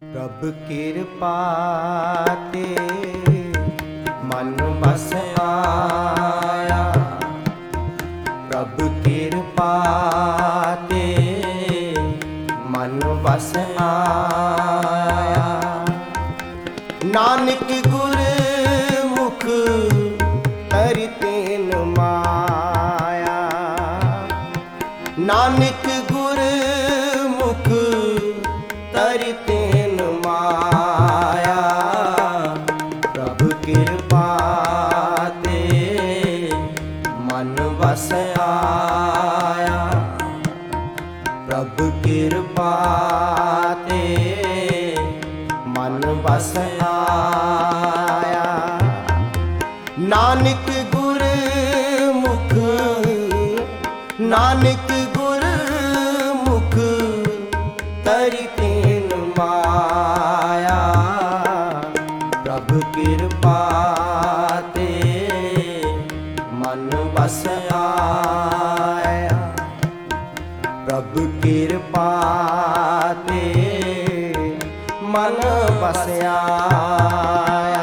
प्रभ कृपा ते मन बस आया। प्रभ कृपा ते मन बस आया। नानक गुर मुख हरितेन माया। नानक गुर मुख हरितेन माया। प्रभु कृपा ते मन बस आया। प्रभु कृपा ते मन बस आया। नानक गुर मुख नानक गुर मुख हरितेन माया। प्रभु कृपा ते मन बस आया। प्रभु कृपा ते मन बस आया।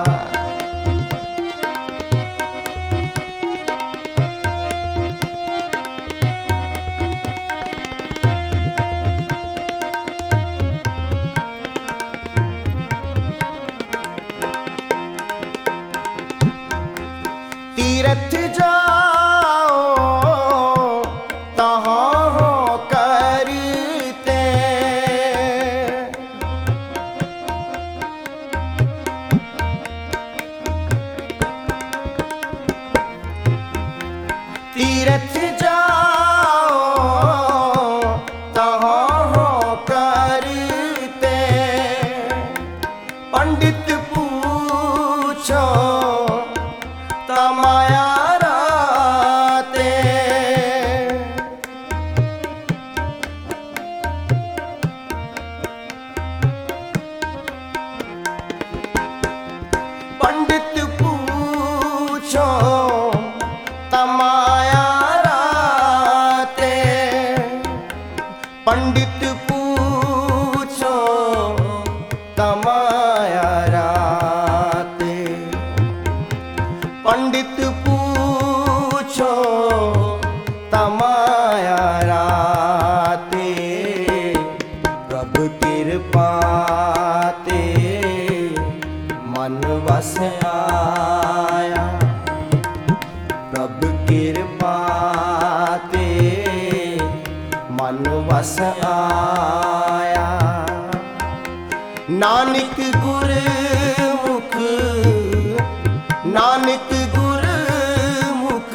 तीरथ जाओ तहाँ हो करते। तीरथ जाओ तहाँ हो करते। पंडित पूछो तमाया राते। पंडित पूछो तमाया राते। पंडित पूछो तमाया राते। पंडित पूछो तमाया राते। प्रभु कृपा ते मन बस आया। प्रभु कृपा ते मन बस आया। नानक गुर मुख नानक गुर मुख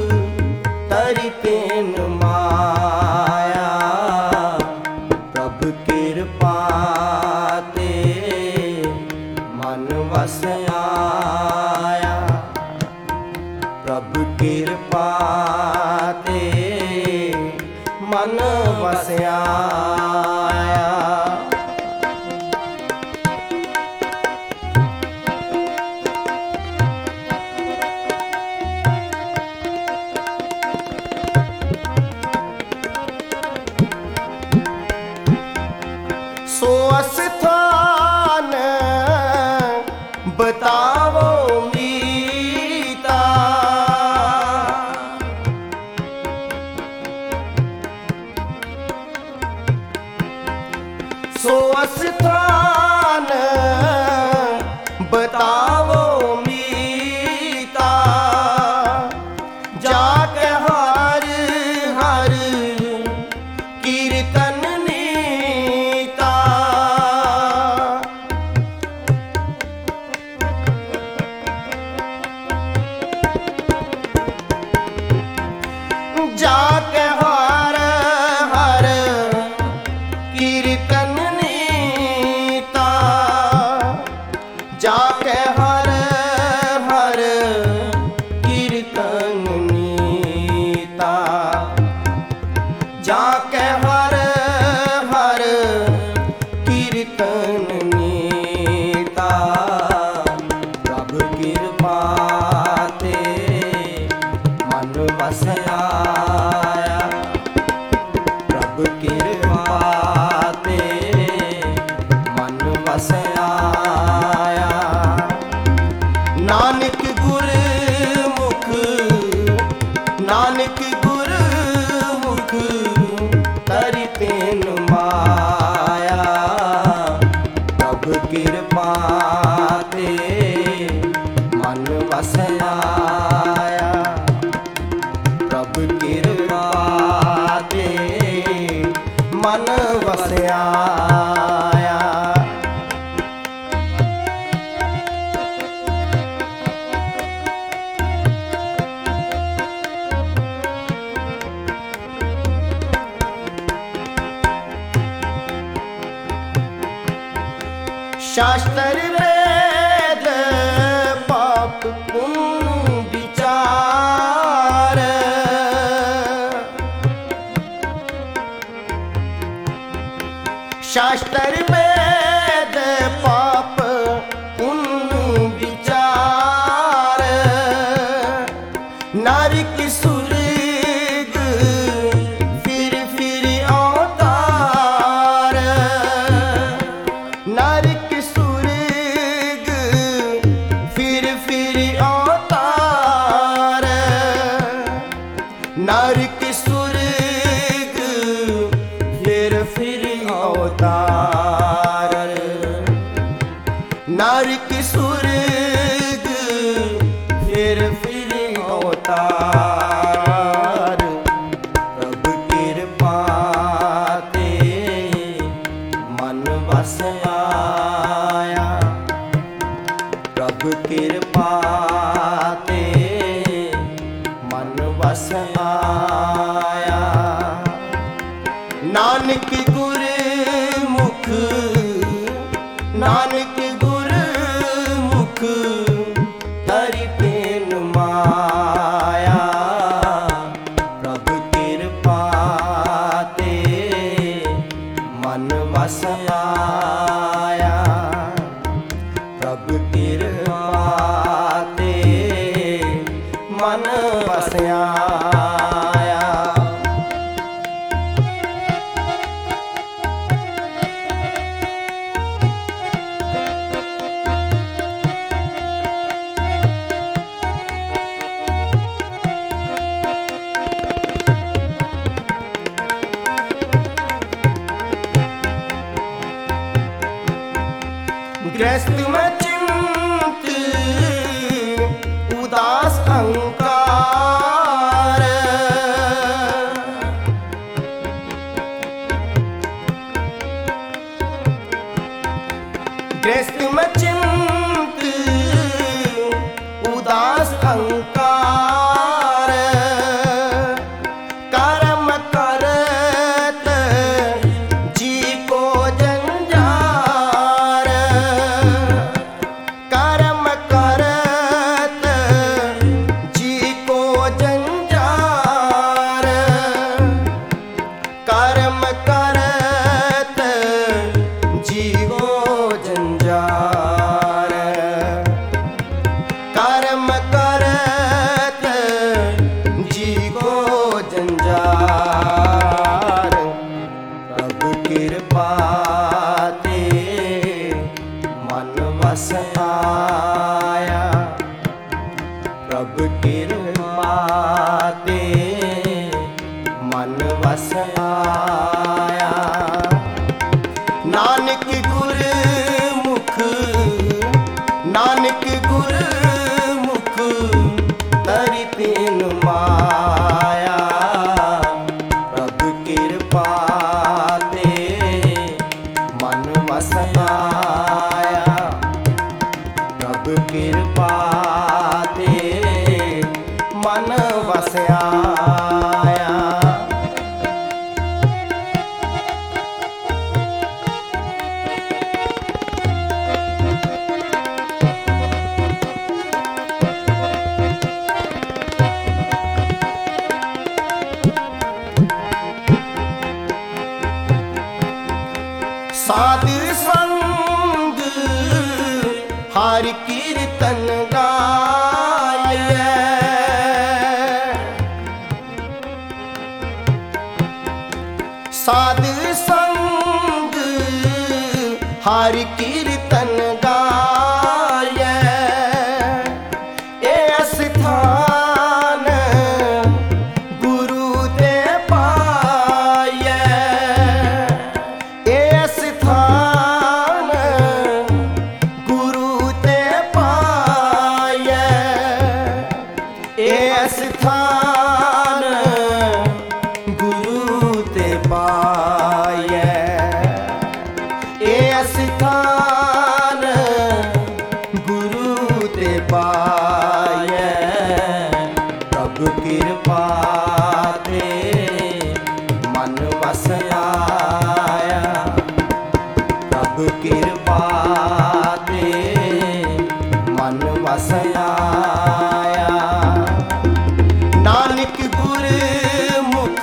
हरितेन माया। प्रभु कृपा ते मन बस आया। प्रभु कृपा ते मन बस आया। सो स्थान बतावो मीता। सो स्थान बतावो मीता। जाके हर हर कीर्तन नीता। जाके हर हर कीर्तन नीता। जाके हर हर कीर्तन नीता। जाके हर हर कीर्तन नीता। प्रभु कृपा ते मन बस आया। प्रभु कृपा ते मन वस आया। नानक गुरमुख, नानक गुरमुख तरि तेन माया। प्रभु कृपा ते मन वस आया। प्रभु कृपा ते मन वस आया। शास्त्र वेद पाप पुण्य विचार। शास्त्र वेद पाप पुण्य विचार। नरक स्वर्ग फिर अवतार। नरक स्वर्ग फिर अवतार। नरक स्वर्ग फिर अवतार। नरक स्वर्ग फिर अवतार। प्रभु कृपा ते मन वस आया। प्रभु कृपा ते मन वस आया। नानक गुरमुख, नानक गुरमुख तरि तेन माया। प्रभु कृपा ते मन वस आया। प्रभु कृपा ते मन वस आया। गृहस्थ में चिंत उदास अहंकार। गृहस्थ में चिंत उदास अहंकार। कर्म करत जी को जंजार। कर्म करत जी को जंजार। कर्म करत जी को जंजार। कर्म करत जी को जंजार। प्रभु कृपा ते मन वस आया। प्रभु कृपा ते मन वस आया। नानक गुरमुख, नानक गुरमुख तरि तेन माया। प्रभु कृपा ते मन वस आया। प्रभु कृपा ते मन वस आया। साध संग हर कीर्तन गाये। साध संग हर कीर्तन कीर्तन गाए। ए स्थान गुरु ते पाए। ए स्थान गुरु ते पाए। ए स्थान गुरु ते पाए। ए स्थान गुरु ते पाए। प्रभु कृपा ते मन वस आया। प्रभु कृपा ते मन वस आया। नानक गुरमुख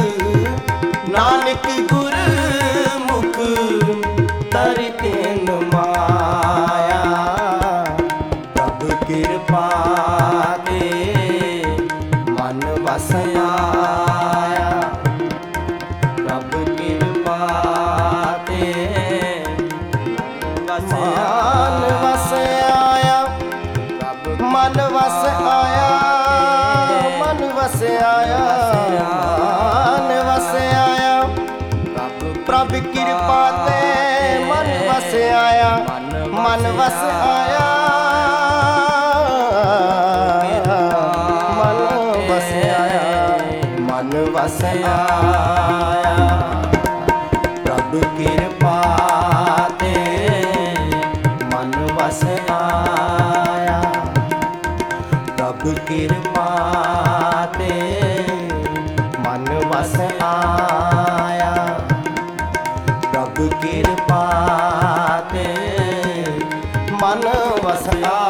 नानक गुरमुख तरि तेन माया। प्रभु कृपा ते मन वस आया। प्रभु कृपा ते मन वस आया। मन वस आया। मन वस आया। मन वस आया। प्रभु कृपा ते मन वस आया। मन वस आया। मन वस आया। मन वस आया। प्रभु कृपा ते मन वस आया। प्रभु कृपा ते मन वस आया। प्रभु कृपा ते मन वस आया।